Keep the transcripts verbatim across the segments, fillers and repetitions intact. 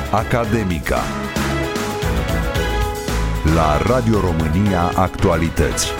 Academica. La Radio România Actualități.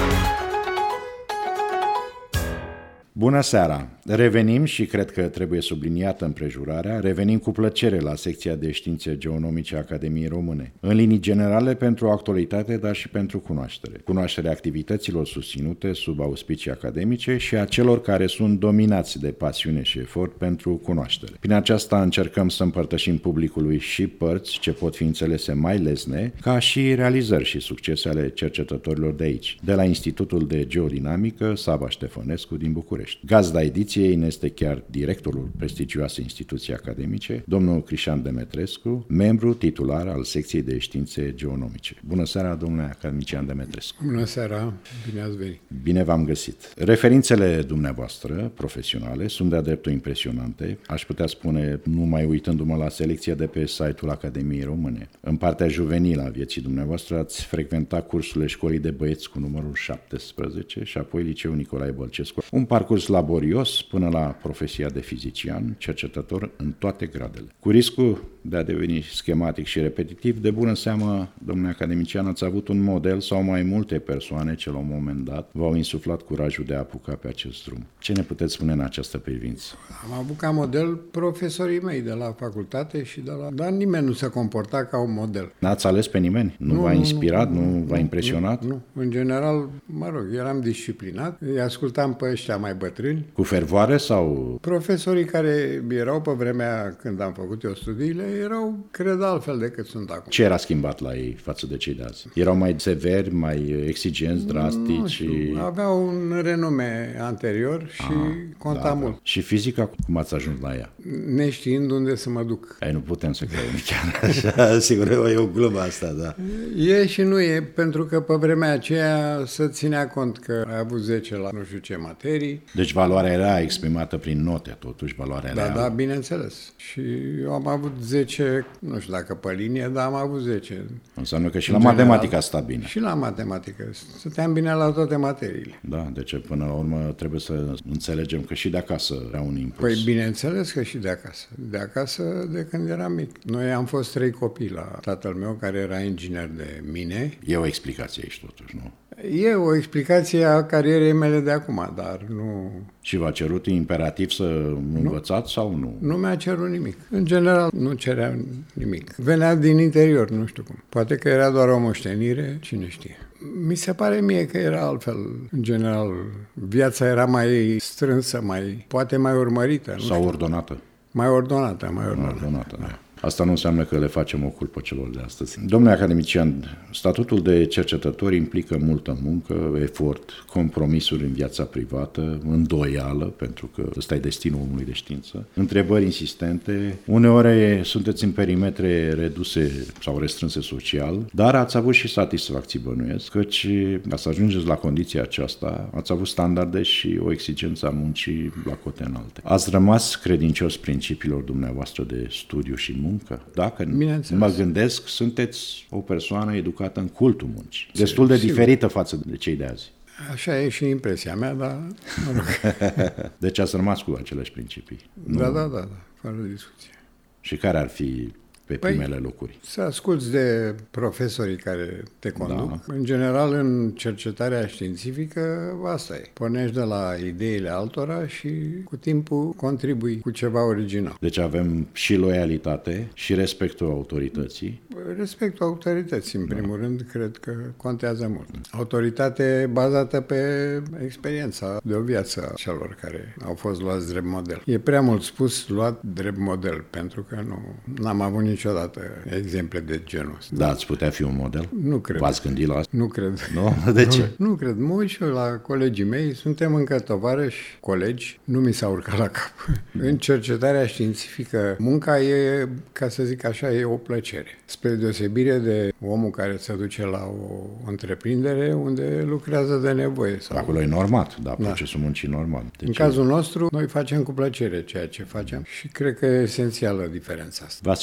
Bună seara! Revenim și cred că trebuie subliniată împrejurarea, revenim cu plăcere la secția de științe geonomice a Academiei Române. În linii generale pentru actualitate, dar și pentru cunoaștere. Cunoașterea activităților susținute sub auspicii academice și a celor care sunt dominați de pasiune și efort pentru cunoaștere. Prin aceasta încercăm să împărtășim publicului și părți ce pot fi înțelese mai lesne, ca și realizări și succese ale cercetătorilor de aici, de la Institutul de Geodinamică Sava Ștefănescu din București. Gazda ediției ne este chiar directorul prestigioasei instituții academice, domnul Crișan Demetrescu, membru titular al secției de științe geonomice. Bună seara, domnule academician Demetrescu! Bună seara, bine ați venit! Bine v-am găsit! Referințele dumneavoastră profesionale sunt de-a dreptul impresionante, aș putea spune, numai uitându-mă la selecția de pe site-ul Academiei Române. În partea juvenilă a vieții dumneavoastră ați frecventat cursurile școlii de băieți cu numărul șaptesprezece și apoi Liceul Nicolae Bălcescu. Un parcurs laborios până la profesia de fizician, cercetător în toate gradele. Cu riscul de a deveni schematic și repetitiv, de bună seamă, domnule academician, ați avut un model sau mai multe persoane ce la un moment dat v-au insuflat curajul de a apuca pe acest drum. Ce ne puteți spune în această privință? Am avut ca model profesorii mei de la facultate și de la... Dar nimeni nu se comporta ca un model. N-ați ales pe nimeni? Nu, nu v-a inspirat? Nu, nu, nu v-a nu, impresionat? Nu, nu. În general, mă rog, eram disciplinat, îi ascultam pe ăștia mai bătrâni. Cu fervoare sau... Profesorii care erau pe vremea când am făcut eu studiile erau, cred, altfel decât sunt acum. Ce era schimbat la ei față de cei de azi? Erau mai severi, mai exigenți, drastici? Nu știu, aveau un renume anterior și ah, conta da, mult. Da. Și fizica, cum ați ajuns la ea? Neștiind unde să mă duc. Ei, nu putem să credem chiar așa, sigur, e o glumă asta, da. E și nu e, pentru că pe vremea aceea se ținea cont că ai avut zece la nu știu ce materii. Deci valoarea era exprimată prin note, totuși, valoarea Da, reală. da, bineînțeles. Și eu am avut zece, nu știu dacă pe linie, dar am avut zece. Înseamnă că și la matematică a stat bine. Și la matematică. Stăteam bine la toate materiile. Da, deci până la urmă trebuie să înțelegem că și de acasă era un impuls. Păi bineînțeles că și de acasă. De acasă de când eram mic. Noi am fost trei copii la tatăl meu, care era inginer de mine. E o explicație aici totuși, nu? E o explicație a carierei mele de acum, dar nu... Și v-a cerut imperativ să învățați sau nu? Nu mi-a cerut nimic. În general, nu cerea nimic. Venea din interior, nu știu cum. Poate că era doar o moștenire, cine știe. Mi se pare mie că era altfel. În general, viața era mai strânsă, mai poate mai urmărită. Nu sau știu. ordonată? Mai ordonată, mai ordonată. ordonată da. Asta nu înseamnă că le facem o culpă celor de astăzi. Domnule academician, statutul de cercetător implică multă muncă, efort, compromisuri în viața privată, îndoială, pentru că ăsta e destinul omului de știință, întrebări insistente, uneori sunteți în perimetre reduse sau restrânse social, dar ați avut și satisfacții, bănuiesc, căci ca să ajungeți la condiția aceasta, ați avut standarde și o exigență a muncii la cote înalte. Ați rămas credincios principiilor dumneavoastră de studiu și muncă? Muncă. Dacă mă gândesc, sunteți o persoană educată în cultul muncii. Destul de Sigur. diferită față de cei de azi. Așa e și impresia mea, dar mă rog. Deci ați rămas cu aceleași principii. Da, da, da, da, fără discuție. Și care ar fi pe păi, primele locuri? Să asculți de profesorii care te conduc. Da. În general, în cercetarea științifică, asta e. Pornești de la ideile altora și cu timpul contribui cu ceva original. Deci avem și loialitate și respectul autorității. Respectul autorității, în primul da. rând, cred că contează mult. Autoritate bazată pe experiența de o viață a celor care au fost luați drept model. E prea mult spus luat drept model, pentru că nu n-am avut niciodată exemple de genul ăsta. Da, ați putea fi un model? Nu cred. V-ați gândit la asta? Nu cred. Nu? De ce? Nu, nu cred. Mă uit și eu la colegii mei, suntem încă tovarăși, colegi, nu mi s-a urcat la cap. În cercetarea științifică, munca e, ca să zic așa, e o plăcere. Spre deosebire de omul care se duce la o întreprindere unde lucrează de nevoie. Sau... Acolo e normat, da, procesul da. muncii normal. Deci, în cazul nostru, noi facem cu plăcere ceea ce facem și cred că e esențială diferența asta. V-ați fi dorit să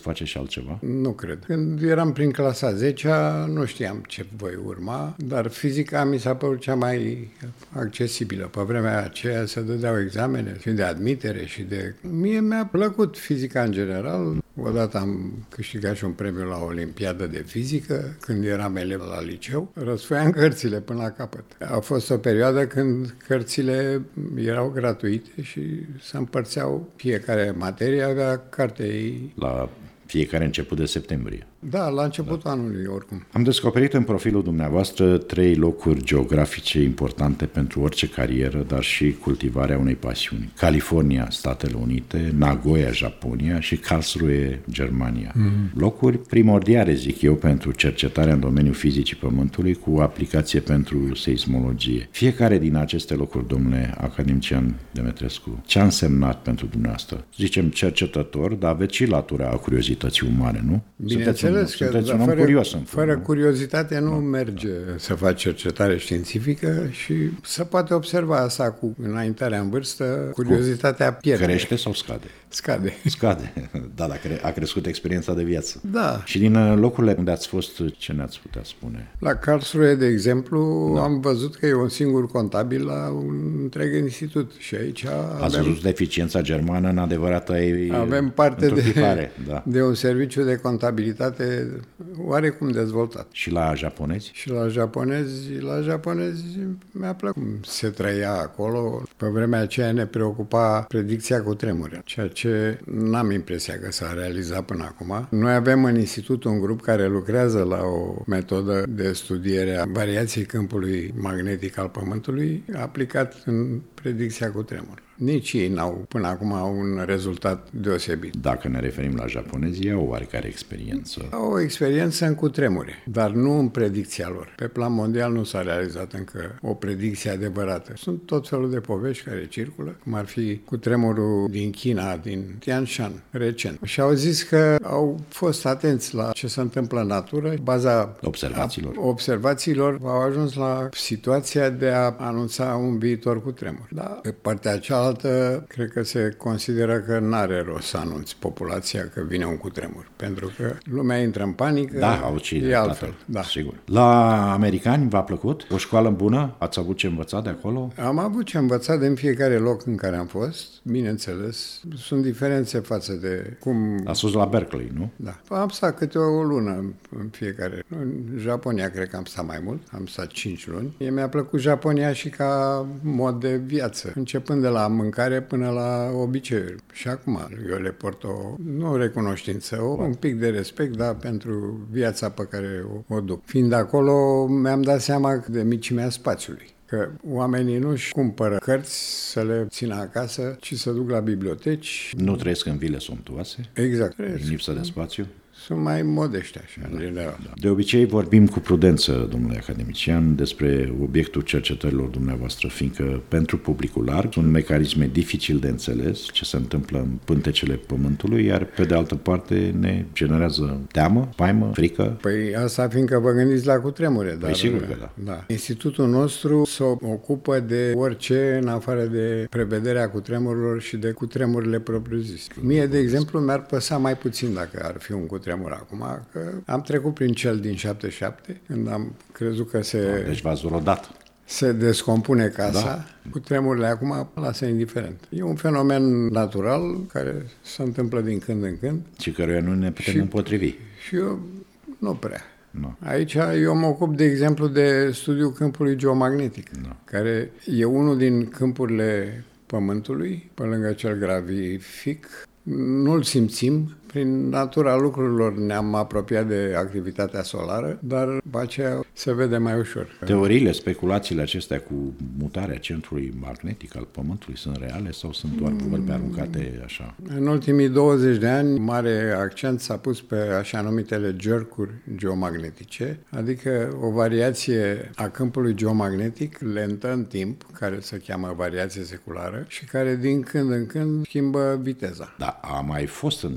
faceți și altceva? Nu cred. Când eram prin clasa zecea, nu știam ce voi urma, dar fizica mi s-a părut cea mai accesibilă. Pe vremea aceea se dădeau examene și de admitere și de... Mie mi-a plăcut fizica în general. Odată am câștigat și un premiu la Olimpiadă de fizică, când eram elev la liceu. Răsfoiam cărțile până la capăt. A fost o perioadă când cărțile erau gratuite și se împărțeau, fiecare materie avea cartea ei. La fiecare început de septembrie. Da, la începutul da. anului, oricum. Am descoperit în profilul dumneavoastră trei locuri geografice importante pentru orice carieră, dar și cultivarea unei pasiuni. California, Statele Unite, Nagoya, Japonia și Karlsruhe, Germania. Mm-hmm. Locuri primordiale, zic eu, pentru cercetarea în domeniul fizicii Pământului cu aplicație pentru seismologie. Fiecare din aceste locuri, domnule academician Demetrescu, ce a însemnat pentru dumneavoastră? Zicem cercetător, dar aveți și latura a curiozității umane, nu? Bineînțeles. Că, un om fără, curios în fără curiozitate nu da, merge da. să faci cercetare științifică și se poate observa asta cu înaintarea în vârstă, curiozitatea pierde. Crește sau scade? Scade. Scade, da, dacă a crescut experiența de viață. Da. Și din locurile unde ați fost, ce ne-ați putea spune? La Karlsruhe, de exemplu, da. am văzut că e un singur contabil la un întreg institut și aici Ați avem... văzut deficiența germană în adevărata ei avem parte de, da. de un serviciu de contabilitate oarecum dezvoltat. Și la japonezi? Și la japonezi, la japonezi mi-a plăcut. Se trăia acolo. Pe vremea aceea ne preocupa predicția cu tremure, ceea ce n-am impresia că s-a realizat până acum. Noi avem în institut un grup care lucrează la o metodă de studiere a variației câmpului magnetic al Pământului aplicat în predicția cu tremur. Nici ei n-au până acum un rezultat deosebit. Dacă ne referim la japonezi, au oarecare experiență. Au o experiență în cutremure, dar nu în predicția lor. Pe plan mondial nu s-a realizat încă o predicție adevărată. Sunt tot felul de povești care circulă, cum ar fi cutremurul din China, din Tianshan, recent. Și au zis că au fost atenți la ce se întâmplă în natură, baza observațiilor. observațiilor au ajuns la situația de a anunța un viitor cutremur. Dar pe partea cealaltă, cred că se consideră că n-are rost să anunți populația că vine un cutremur, pentru că lumea intră în panică, da, au e altfel. Da. Sigur. La americani v-a plăcut? O școală bună? Ați avut ce învăța de acolo? Am avut ce învăța de în fiecare loc în care am fost, bineînțeles. Sunt diferențe față de cum... Ați fost la Berkeley, nu? Da. Am stat câte o lună în fiecare. În Japonia cred că am stat mai mult, am stat cinci luni. Mie mi-a plăcut Japonia și ca mod de viață, începând de la mâncare până la obiceiuri. Și acum eu le port o, nu o recunoștință, o, un pic de respect, da, pentru viața pe care o, o duc. Fiind acolo, mi-am dat seama de micimea spațiului. Că oamenii nu-și cumpără cărți să le țină acasă, ci să duc la biblioteci. Nu trăiesc în vile somptuoase? Exact. În lipsă de spațiu? Sunt mai modești așa, în general. Da. De obicei vorbim cu prudență, domnule academician, despre obiectul cercetărilor dumneavoastră, fiindcă pentru publicul larg sunt mecanisme dificil de înțeles ce se întâmplă în pântecele Pământului, iar pe de altă parte ne generează teamă, spaimă, frică. Păi asta fiindcă vă gândiți la cutremure. Dar, păi sigur că da. da. Institutul nostru se ocupă de orice în afară de prevederea cutremurilor și de cutremurile propriu-zise. Mie, de exemplu, mi-ar păsa mai puțin dacă ar fi un cutremur acum, că am trecut prin cel din șaptezeci și șapte, când am crezut că se... Da, deci v-ați rodat. Se descompune casa, da. Cu tremurile acum lasă indiferent. E un fenomen natural care se întâmplă din când în când. Și căruia nu ne putem și, împotrivi. Și eu nu prea. No. Aici eu mă ocup, de exemplu, de studiul câmpului geomagnetic, no. care e unul din câmpurile Pământului, pe lângă cel gravific. Nu-l simțim, prin natura lucrurilor ne-am apropiat de activitatea solară, dar după aceea se vede mai ușor. Teoriile, speculațiile acestea cu mutarea centrului magnetic al Pământului sunt reale sau sunt doar vorbe aruncate așa? În ultimii douăzeci de ani, mare accent s-a pus pe așa numitele jercuri geomagnetice, adică o variație a câmpului geomagnetic lentă în timp, care se cheamă variație seculară și care din când în când schimbă viteza. Da, a mai fost în istorie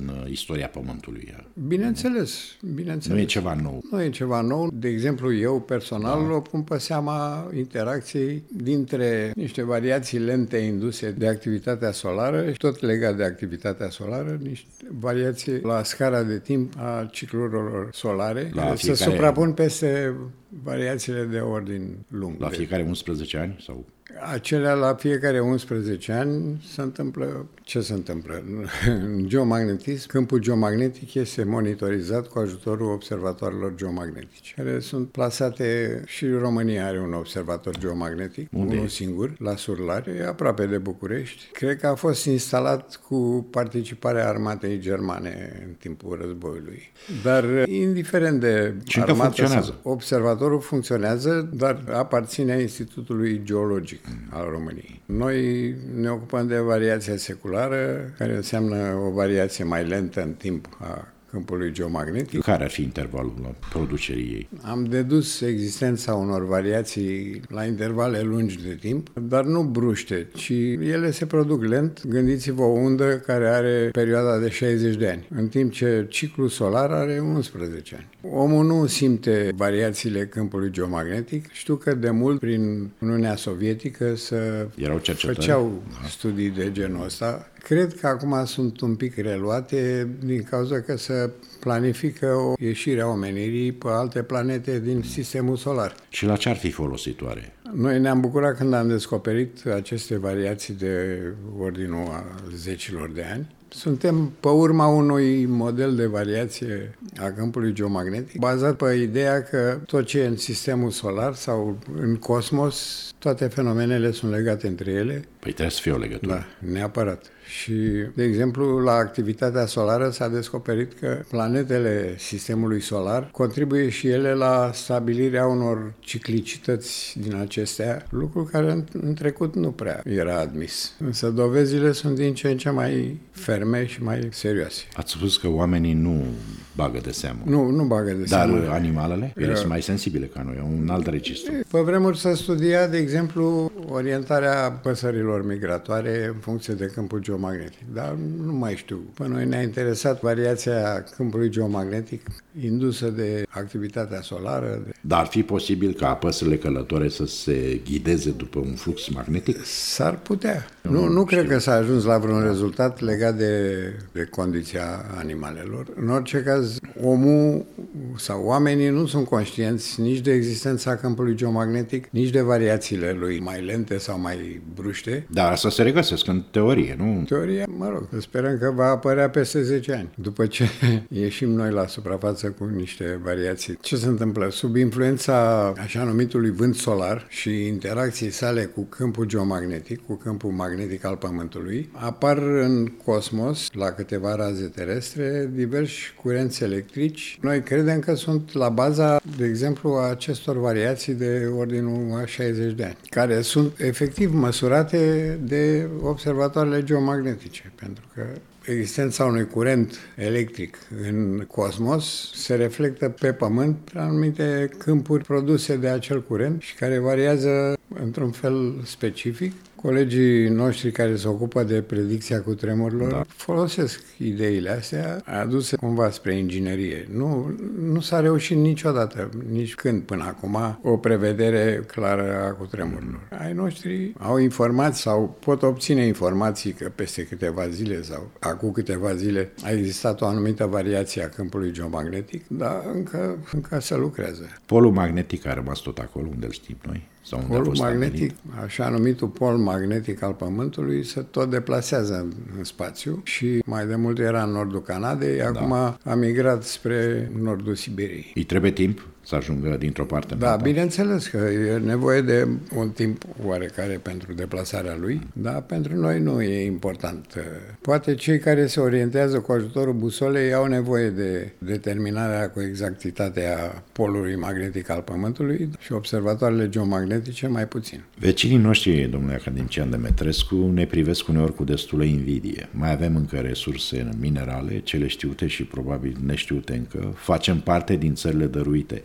istoria Pământului. Bineînțeles, bineînțeles. Nu e ceva nou. Nu e ceva nou. De exemplu, eu personal da. o pun pe seama interacției dintre niște variații lente induse de activitatea solară și tot legat de activitatea solară, niște variații la scara de timp a ciclurilor solare, la care fiecare... se suprapun peste variațiile de ordin lung. La fiecare unsprezece ani? Sau? Acelea la fiecare unsprezece ani se întâmplă... Ce se întâmplă? În geomagnetism, câmpul geomagnetic este monitorizat cu ajutorul observatoarelor geomagnetice, care sunt plasate și România are un observator geomagnetic, unde unul singur, la Surlare, aproape de București. Cred că a fost instalat cu participarea armatei germane în timpul războiului. Dar, indiferent de și armată, funcționează. Observatorul funcționează, dar aparține Institutului Geologic al României. Noi ne ocupăm de variația seculară, care înseamnă o variație mai lentă în timp a câmpului geomagnetic. Care ar fi intervalul la producerii ei? Am dedus existența unor variații la intervale lungi de timp, dar nu bruște, ci ele se produc lent. Gândiți-vă o undă care are perioada de șaizeci de ani, în timp ce ciclul solar are unsprezece ani. Omul nu simte variațiile câmpului geomagnetic. Știu că de mult prin Uniunea Sovietică să erau cercetări, făceau studii de genul ăsta. Cred că acum sunt un pic reluate din cauza că se planifică o ieșire a omenirii pe alte planete din sistemul solar. Și la ce ar fi folositoare? Noi ne-am bucurat când am descoperit aceste variații de ordinul a zecilor de ani. Suntem pe urma unui model de variație a câmpului geomagnetic bazat pe ideea că tot ce e în sistemul solar sau în cosmos, toate fenomenele sunt legate între ele. Păi trebuie să fie o legătură. Da, neapărat. Și, de exemplu, la activitatea solară s-a descoperit că planetele sistemului solar contribuie și ele la stabilirea unor ciclicități din acestea, lucru care în, în trecut nu prea era admis. Însă dovezile sunt din ce în ce mai ferme și mai serioase. Ați spus că oamenii nu bagă de seamă. Nu, nu bagă de Dar seamă. Dar animalele? Ele uh, sunt mai sensibile ca noi, un alt registru. Pe vremuri s-a studiat, de exemplu, orientarea păsărilor migratoare în funcție de câmpul geomagnetic. Dar nu mai știu. Pe noi ne-a interesat variația câmpului geomagnetic indusă de activitatea solară. De... Dar ar fi posibil ca păsările călătoare să se ghideze după un flux magnetic? S-ar putea. Nu, nu, nu cred că s-a ajuns la vreun rezultat legat de, de condiția animalelor. În orice caz, omul sau oamenii nu sunt conștienți nici de existența câmpului geomagnetic, nici de variațiile lui mai lente sau mai bruște. Dar asta se regăsesc în teorie, nu? În teorie, mă rog, sperăm că va apărea peste zece ani, după ce ieșim noi la suprafață cu niște variații. Ce se întâmplă? Sub influența așa numitului vânt solar și interacției sale cu câmpul geomagnetic, cu câmpul magnetic al Pământului, apar în cosmos, la câteva raze terestre, diversi curenți electrici. Noi credem că sunt la baza, de exemplu, a acestor variații de ordinul a șaizeci de ani, care sunt efectiv măsurate de observatoarele geomagnetice, pentru că existența unui curent electric în cosmos se reflectă pe Pământ prin anumite câmpuri produse de acel curent și care variază într-un fel specific. Colegii noștri care se ocupă de predicția cutremurilor da. folosesc ideile astea aduse cumva spre inginerie. Nu, nu s-a reușit niciodată, nici când până acum, o prevedere clară a cutremurilor. Ai noștri au informații sau pot obține informații că peste câteva zile sau acum câteva zile a existat o anumită variație a câmpului geomagnetic, dar încă, încă se lucrează. Polul magnetic a rămas tot acolo, unde îl știm noi? Sau unde Polul magnetic, așa numitul pol magnetic al Pământului, se tot deplasează în, în spațiu și mai de mult era în nordul Canadei, da. Acum a migrat spre nordul Siberiei. Îi trebuie timp să ajungă dintr-o parte în Da, alta? bineînțeles că e nevoie de un timp oarecare pentru deplasarea lui, dar pentru noi nu e important. Poate cei care se orientează cu ajutorul busolei au nevoie de determinarea cu exactitate a polului magnetic al Pământului și observatoarele geomagnetice mai puțin. Vecinii noștri, domnule academician Demetrescu, ne privesc uneori cu destulă invidie. Mai avem încă resurse minerale, cele știute și probabil neștiute încă. Facem parte din țările dăruite.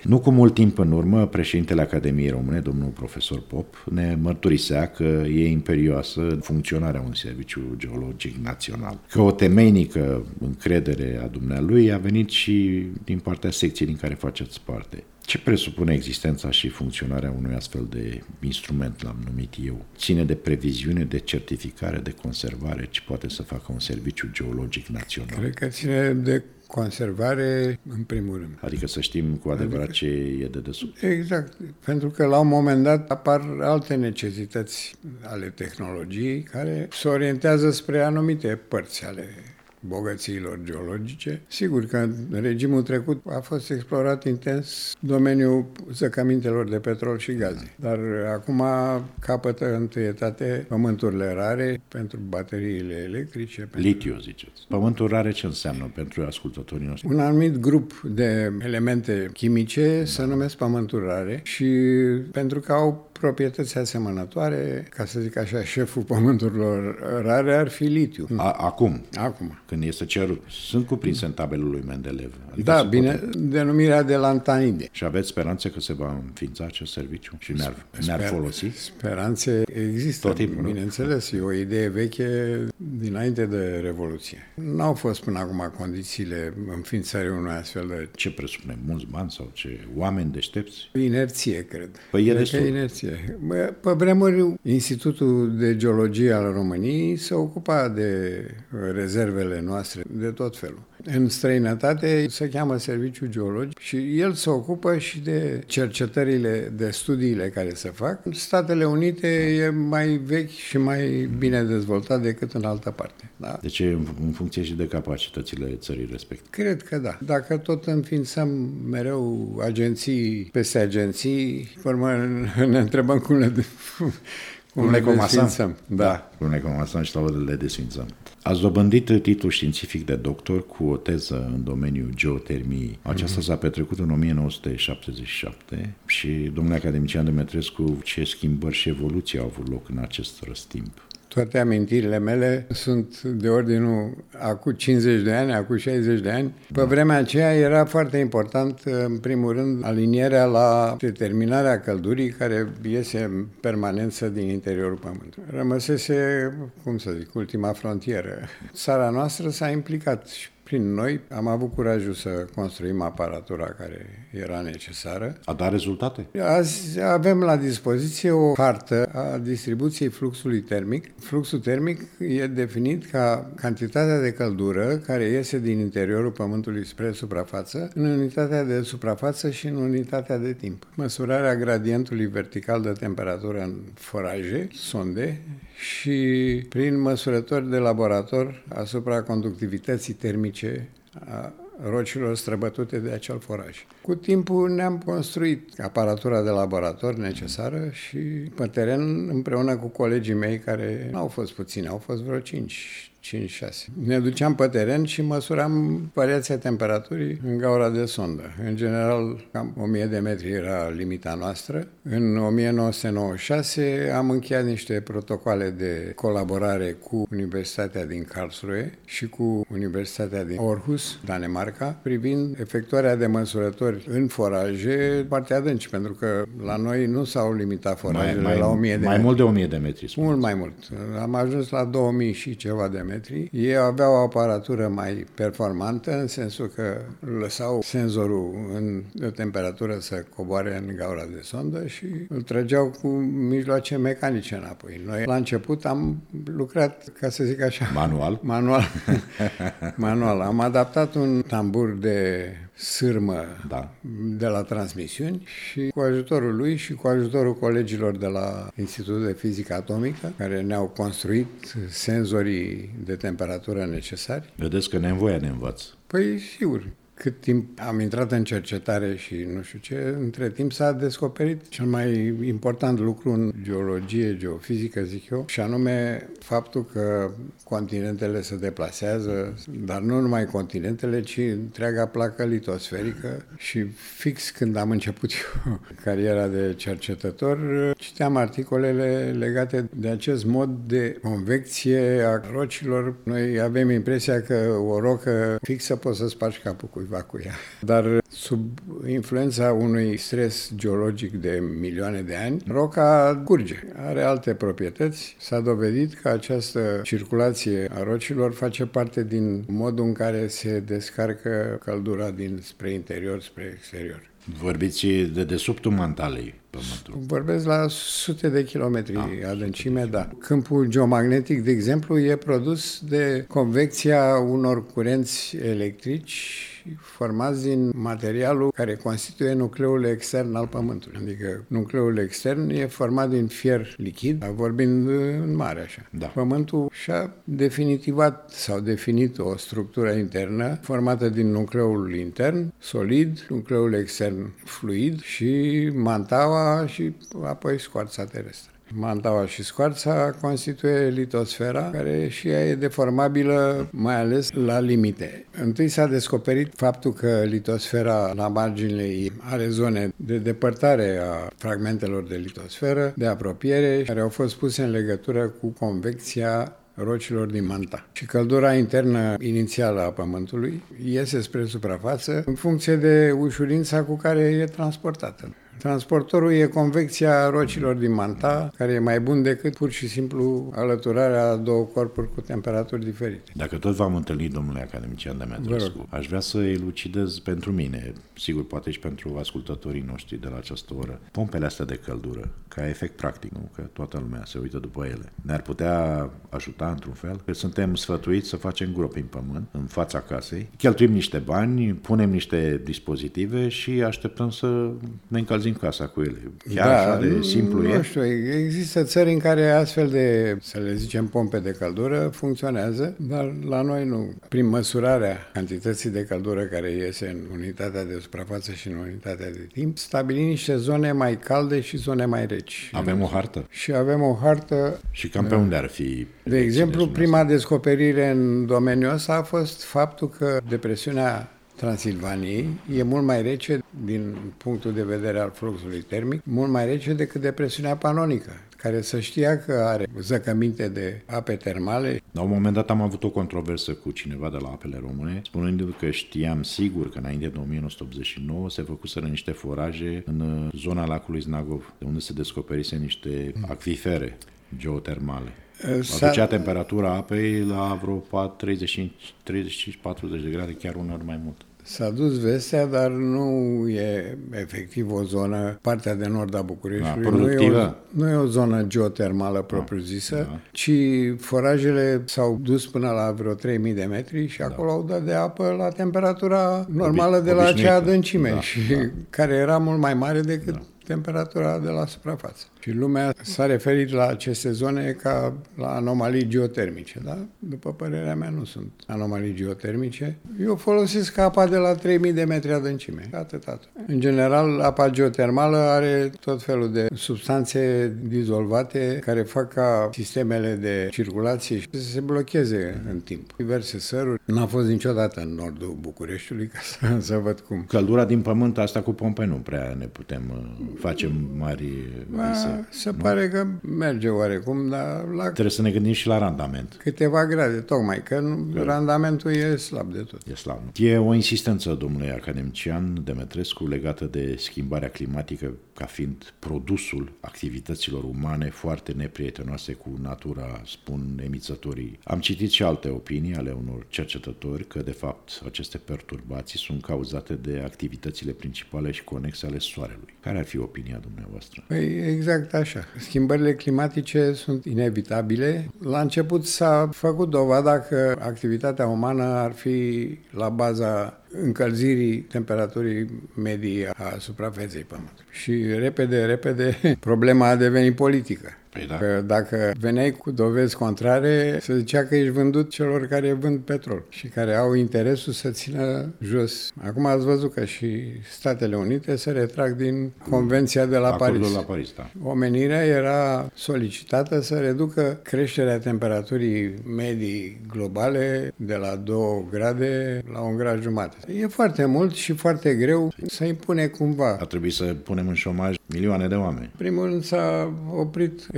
Nu cu mult timp în urmă, președintele Academiei Române, domnul profesor Pop, ne mărturisea că e imperioasă funcționarea unui serviciu geologic național. Că o temeinică încredere a dumnealui a venit și din partea secției din care faceți parte. Ce presupune existența și funcționarea unui astfel de instrument, l-am numit eu? Ține de previziune, de certificare, de conservare, ce poate să facă un serviciu geologic național? Cred că ține de conservare în primul rând. Adică să știm cu adevărat adică, ce e de desubt. Exact, pentru că la un moment dat apar alte necesități ale tehnologiei care se orientează spre anumite părți ale bogățiilor geologice. Sigur că în regimul trecut a fost explorat intens domeniul zăcămintelor de petrol și gaze, dar acum capătă întâietate pământurile rare pentru bateriile electrice. Pentru... Litiu, ziceți. Pământuri rare ce înseamnă pentru ascultătorii noștri? Un anumit grup de elemente chimice da. se numesc pământuri rare și pentru că au proprietăți asemănătoare, ca să zic așa, șeful pământurilor rare ar fi litiu. A, acum? Acum. Când este cerut. Sunt cuprinse în tabelul lui Mendeleev. Adică da, bine, poate... denumirea de lantanide. Și aveți speranțe că se va înființa acest serviciu și ne-ar, ne-ar folosi? Speranțe există, tot timpul, bineînțeles. E o idee veche dinainte de Revoluție. N-au fost până acum condițiile înființării unui astfel de... Ce presupune? Mulți bani sau ce? Oameni deștepți? Inerție, cred. Păi e destul. Inerție. Pe vremuri, Institutul de Geologie al României se ocupa de rezervele noastre de tot felul. În străinătate se cheamă Serviciu Geologic și el se ocupă și de cercetările, de studiile care se fac. În Statele Unite e mai vechi și mai bine dezvoltat decât în altă parte. Da? Deci e în funcție și de capacitățile țării respective. Cred că da. Dacă tot înființăm mereu agenții peste agenții, urmă ne întrebăm cum le, cum cum le desfințăm. Da, cum le comasăm și le desfințăm. Ați dobândit titlul științific de doctor cu o teză în domeniul geotermiei. Aceasta mm-hmm. s-a petrecut în o mie nouă sute șaptezeci și șapte și, domnule academician Dumitrescu, ce schimbări și evoluții au avut loc în acest răstimp? Toate amintirile mele sunt de ordinul acum cincizeci de ani, acum șaizeci de ani. Pe vremea aceea era foarte important, în primul rând, alinierea la determinarea căldurii care iese în permanență din interiorul Pământului. Rămăsese, cum să zic, ultima frontieră. Țara noastră s-a implicat și prin noi am avut curajul să construim aparatura care era necesară. A dat rezultate? Azi avem la dispoziție o hartă a distribuției fluxului termic. Fluxul termic e definit ca cantitatea de căldură care iese din interiorul Pământului spre suprafață, în unitatea de suprafață și în unitatea de timp. Măsurarea gradientului vertical de temperatură în foraje, sonde, și prin măsurători de laborator asupra conductivității termice a rocilor străbătute de acel foraj. Cu timpul ne-am construit aparatura de laborator necesară și pe teren, împreună cu colegii mei, care n-au fost puțini, au fost vreo cinci, cinci șase. Ne duceam pe teren și măsuram variația temperaturii în gaura de sondă. În general, cam o mie de metri era limita noastră. În o mie nouă sute nouăzeci și șase am încheiat niște protocoale de colaborare cu Universitatea din Karlsruhe și cu Universitatea din Aarhus, Danemarca, privind efectuarea de măsurători în foraje foarte adânci, pentru că la noi nu s-au limitat forajele mai, mai, la o mie de mai metri. mult de o mie de metri. Spuneți. Mult mai mult. Am ajuns la două mii și ceva de metri. Ei aveau o aparatură mai performantă, în sensul că lăsau senzorul în o temperatură să coboare în gaura de sondă și îl trăgeau cu mijloace mecanice înapoi. Noi, la început, am lucrat, ca să zic așa... Manual? Manual. Manual. Am adaptat un tambur de sârmă da. de la transmisiuni și cu ajutorul lui și cu ajutorul colegilor de la Institutul de Fizică Atomică, care ne-au construit senzorii de temperatură necesari. Vedeți că nevoia ne învață. Păi, sigur. Cât timp am intrat în cercetare și nu știu ce, între timp s-a descoperit cel mai important lucru în geologie, geofizică, zic eu, și anume faptul că continentele se deplasează, dar nu numai continentele, ci întreaga placă litosferică. Și fix când am început eu cariera de cercetător, citeam articolele legate de acest mod de convecție a rocilor. Noi avem impresia că o rocă fixă poți să spargi capul cu cuia. Dar sub influența unui stres geologic de milioane de ani, roca curge, are alte proprietăți. S-a dovedit că această circulație a rocilor face parte din modul în care se descarcă căldura din spre interior, spre exterior. Vorbiți de desubtul mantalei Pământului. Vorbesc la sute de kilometri ah, adâncime, da. Câmpul geomagnetic, de exemplu, e produs de convecția unor curenți electrici formați din materialul care constituie nucleul extern al Pământului. Adică nucleul extern e format din fier lichid, vorbind în mare așa. Da. Pământul și-a definitivat sau definit o structură internă formată din nucleul intern, solid, nucleul extern fluid și mantaua și apoi scoarța terestră. Mantaua și scoarța constituie litosfera, care și ea e deformabilă, mai ales la limite. Întâi s-a descoperit faptul că litosfera la marginile ei are zone de depărtare a fragmentelor de litosferă, de apropiere, care au fost puse în legătură cu convecția rocilor din manta. Și căldura internă inițială a Pământului iese spre suprafață în funcție de ușurința cu care e transportată. Transportorul e convecția rocilor din manta, care e mai bun decât pur și simplu alăturarea a două corpuri cu temperaturi diferite. Dacă tot v-am întâlnit, domnule academician Demetrescu, aș vrea să elucidez pentru mine, sigur, poate și pentru ascultătorii noștri de la această oră, pompele astea de căldură, ca efect practic, nu? Că toată lumea se uită după ele. Ne-ar putea ajuta într-un fel? Că suntem sfătuiți să facem gropi în pământ, în fața casei, cheltuim niște bani, punem niște dispozitive și așteptăm să ne încălzim casa cu ele. Chiar da, așa de simplu nu e? Știu, există țări în care astfel de, să le zicem, pompe de căldură funcționează, dar la noi nu. Prin măsurarea cantității de căldură care iese în unitatea de suprafață și în unitatea de timp, stabilim niște zone mai calde și zone mai reci. Avem o hartă? Și avem o hartă. Și cam pe unde ar fi? De exemplu, prima descoperire în domeniul ăsta a fost faptul că depresiunea Transilvaniei e mult mai rece din punctul de vedere al fluxului termic, mult mai rece decât depresiunea panonică, care să știa că are zăcăminte de ape termale. La un moment dat am avut o controversă cu cineva de la Apele Române, spunându-mi că știam sigur că înainte de o mie nouă sute optzeci și nouă se făcuseră niște foraje în zona lacului Znagov, de unde se descoperise niște acvifere geotermale. Aducea temperatura apei la vreo treizeci și cinci patruzeci de grade, chiar uneori mai mult. S-a dus vestea, dar nu e efectiv o zonă, partea de nord a Bucureștiului, da, nu, e o, nu e o zonă geotermală propriu-zisă, da. Ci forajele s-au dus până la vreo trei mii de metri și acolo da. Au dat de apă la temperatura normală Obi- de la acea adâncime, da, și da. Care era mult mai mare decât da. Temperatura de la suprafață. Și lumea s-a referit la aceste zone ca la anomalii geotermice, da? După părerea mea nu sunt anomalii geotermice. Eu folosesc apa de la trei mii de metri adâncime, atât, atât. În general, apa geotermală are tot felul de substanțe dizolvate care fac ca sistemele de circulație să se blocheze în timp. Diverse săruri. N-am fost niciodată în nordul Bucureștiului ca să, să văd cum. Căldura din pământ, asta cu pompe nu prea ne putem face mari vise. Se nu? Pare că merge oarecum, dar la... Trebuie să ne gândim și la randament. Câteva grade, tocmai, că nu, randamentul e slab de tot. E slab. E o insistență, domnule academician Demetrescu, legată de schimbarea climatică ca fiind produsul activităților umane foarte neprietenoase cu natura, spun emițătorii. Am citit și alte opinii ale unor cercetători că, de fapt, aceste perturbații sunt cauzate de activitățile principale și conexe ale Soarelui. Care ar fi opinia dumneavoastră? Păi exact așa. Schimbările climatice sunt inevitabile. La început s-a făcut dovada că activitatea umană ar fi la baza încălzirii temperaturii medii a suprafeței Pământului. Și repede, repede, problema a devenit politică. Păi da. Că dacă veneai cu dovezi contrare, se zicea că ești vândut celor care vând petrol și care au interesul să țină jos. Acum ați văzut că și Statele Unite se retrag din Convenția de la Paris. la Paris, da. Omenirea era solicitată să reducă creșterea temperaturii medii globale de la două grade la un grad jumate. E foarte mult și foarte greu să impune cumva. A trebuit să punem în șomaj milioane de oameni. Primul rând s-a oprit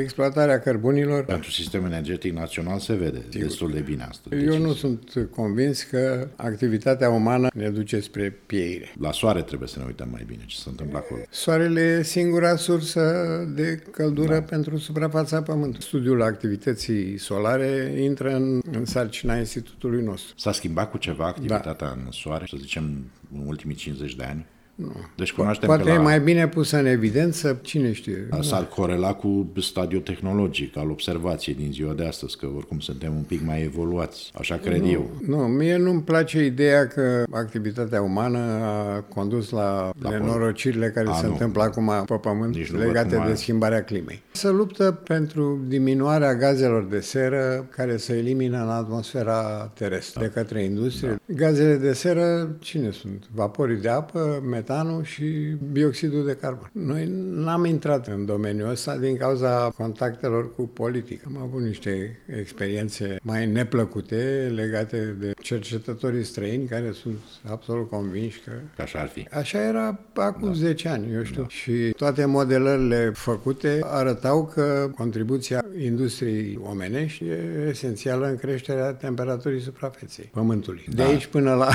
exploatarea cărbunilor. Pentru sistemul energetic național se vede Sigur. destul de bine asta. Eu deci nu sunt convins că activitatea umană ne duce spre pieire. La soare trebuie să ne uităm mai bine ce se întâmplă acolo. Soarele e singura sursă de căldură da. pentru suprafața Pământului. Studiul activității solare intră în, în sarcina institutului nostru. S-a schimbat cu ceva activitatea da. în soare, să zicem, în ultimii cincizeci de ani? Nu. Deci cunoaștem Poate că la... e mai bine pusă în evidență, cine știe. S-ar corela cu stadiul tehnologic al observației din ziua de astăzi, că oricum suntem un pic mai evoluați, așa cred nu, eu. Nu, mie nu-mi place ideea că activitatea umană a condus la, la nenorocirile care a, se nu. întâmplă acum pe Pământ legate de schimbarea climei. Se luptă pentru diminuarea gazelor de seră care se elimină în atmosfera terestră da. de către industrie. Da. Gazele de seră, cine sunt? Vaporii de apă, metanul și bioxidul de carbon. Noi n-am intrat în domeniul ăsta din cauza contactelor cu politica. Am avut niște experiențe mai neplăcute legate de cercetătorii străini care sunt absolut convinși că... că așa ar fi. Așa era acum da. zece ani, eu știu. Da. Și toate modelările făcute arătau că contribuția industriei omenești e esențială în creșterea temperaturii suprafeței Pământului. Da. De aici până la,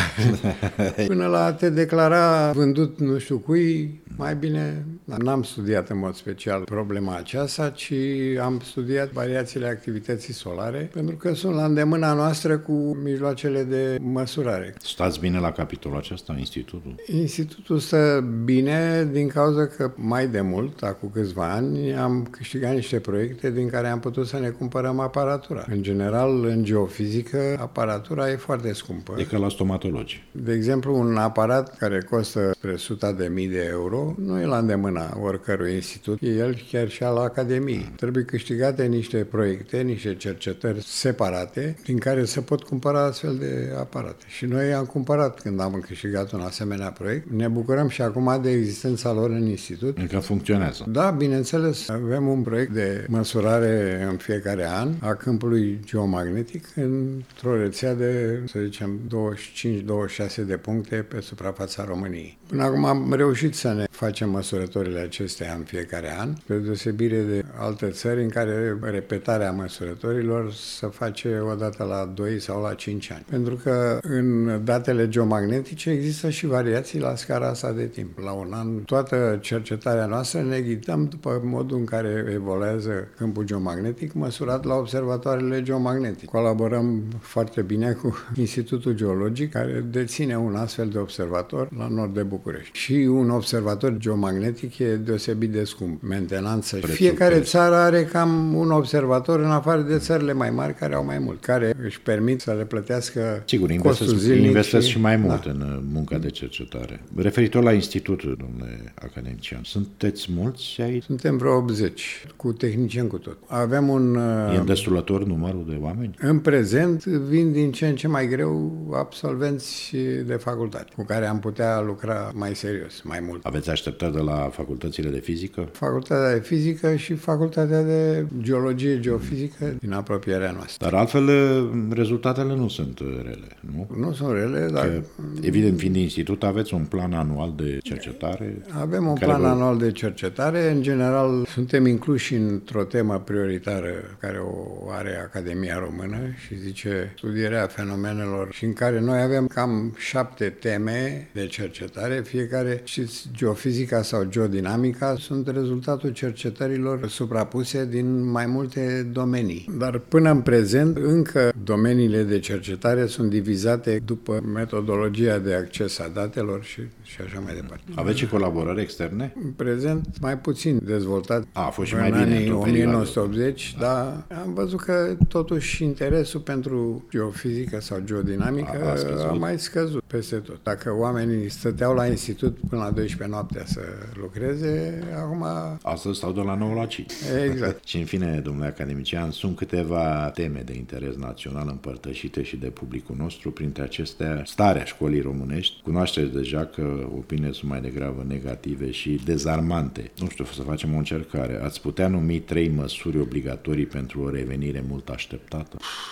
până la a te declara vândut nu știu cui, mai bine n-am studiat în mod special problema aceasta, ci am studiat variațiile activității solare, pentru că sunt la îndemâna noastră cu mijloacele de măsurare. Stați bine la capitolul acesta, institutul? Institutul stă bine din cauza că mai de mult, acum câțiva ani, am câștigat niște proiecte din care am putut să ne cumpărăm aparatura. În general, în geofizică, aparatura e foarte scumpă. E ca la stomatologi. De exemplu, un aparat care costă spre suta de mii de euro nu e la îndemâna oricărui institut, e el chiar și al Academiei. Trebuie câștigate niște proiecte, niște cercetări separate, din care se pot cumpăra astfel de aparate. Și noi am cumpărat când am câștigat un asemenea proiect. Ne bucurăm și acum de existența lor în institut. Încă funcționează. Da, bineînțeles. Avem un proiect de măsurare în fiecare an a câmpului geomagnetic într-o rețea de, să zicem, douăzeci și cinci douăzeci și șase de puncte pe suprafața României. Până acum am reușit să ne facem măsurătorile acestea în fiecare an, pe deosebire de alte țări în care repetarea măsurătorilor se face odată la doi sau la cinci ani. Pentru că în datele geomagnetice există și variații la scara asta de timp. La un an, toată cercetarea noastră ne ghidăm după modul în care evoluează câmpul geomagnetic măsurat la observatoarele geomagnetice. Colaborăm foarte bine cu Institutul Geologic, care deține un astfel de observator la nord de București. Și un observator geomagnetic e deosebit de scump. Mentenanță. Fiecare țară are cam un observator, în afară de țările mai mari care au mai mult, care își permit să le plătească Sigur, costul investesc, zilnic. investesc și, și mai mult da. în munca de cercetare. Referitor la institutul, domnule academician, sunteți mulți aici? Suntem vreo optzeci, cu tehnicieni cu tot. Avem un... E îndestulător numărul de oameni? În prezent vin din ce în ce mai greu absolvenți de facultate, cu care am putea lucra mai serios, mai mult. Aveți așteptări de la facultățile de fizică? Facultatea de fizică și facultatea de geologie, geofizică din apropierea noastră. Dar altfel rezultatele nu sunt rele, nu? Nu sunt rele, dar... Că, evident, fiind institut, aveți un plan anual de cercetare? Avem un plan vă... anual de cercetare. În general, suntem incluși într-o temă prioritară care o are Academia Română și zice studierea fenomenelor, și în care noi avem cam șapte teme de cercetare. Fiecare, știți, geofizica sau geodinamica sunt rezultatul cercetărilor suprapuse din mai multe domenii. Dar până în prezent, încă domeniile de cercetare sunt divizate după metodologia de acces a datelor și, și așa mai departe. Aveți și colaborări externe? În prezent, mai puțin dezvoltat. A, a fost și în mai bine anii o mie nouă sute optzeci, da. Dar am văzut că totuși interesul pentru geofizică sau geodinamică a, a, a mai scăzut peste tot. Dacă oamenii stăteau la institut până la douăsprezece noaptea să lucreze, acum... Astăzi stau de la nouă la cinci. Exact. Și în fine, domnule academician, sunt câteva teme de interes național împărtășite și de publicul nostru. Printre acestea, starea școlii românești. Cunoașteți deja că opiniile sunt mai degrabă negative și dezarmante. Nu știu, să facem o încercare. Ați putea numi trei măsuri obligatorii pentru o revenire mult așteptată?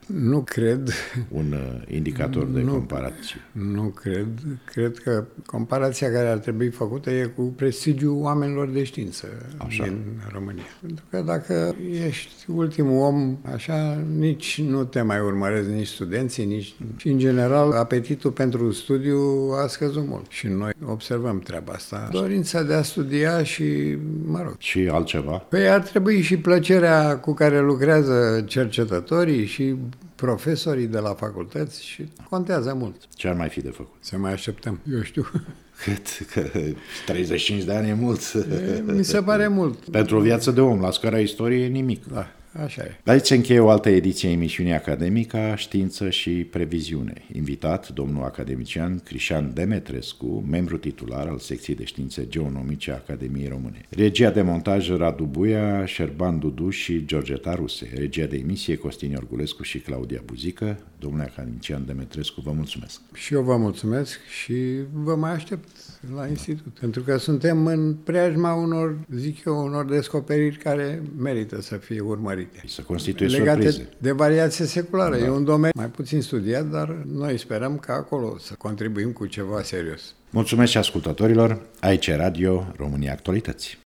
Nu cred. Un uh, indicator de nu, comparație. Nu cred. Cred că comparația care ar trebui făcută e cu prestigiul oamenilor de știință Așa. din România. Pentru că dacă ești ultimul om, așa, nici nu te mai urmăresc nici studenții, nici... Și, în general, apetitul pentru studiu a scăzut mult. Și noi observăm treaba asta. Dorința de a studia și, mă rog... Și altceva? Păi ar trebui și plăcerea cu care lucrează cercetătorii și profesorii de la facultăți și contează mult. Ce ar mai fi de făcut? Să mai așteptăm, eu știu. Cât? Că treizeci și cinci de ani e mult. E, mi se pare mult. Pentru o viață de om, la scara istoriei, e nimic. Da. Așa e. Aici se încheie o altă ediție a emisiunii Academica, Știință și Previziune. Invitat, domnul academician Crișan Demetrescu, membru titular al secției de științe geonomice a Academiei Române. Regia de montaj Radu Buia, Șerban Dudu și Georgeta Ruse. Regia de emisie Costin Iorgulescu și Claudia Buzică. Domnule academician Demetrescu, vă mulțumesc. Și eu vă mulțumesc și vă mai aștept la institut. Pentru că suntem în preajma unor, zic eu, unor descoperiri care merită să fie urmărite. Să constituie legate surprize. De variație seculară. Da. E un domeniu mai puțin studiat, dar noi sperăm că acolo să contribuim cu ceva serios. Mulțumesc și ascultătorilor. Aici e Radio România Actualități.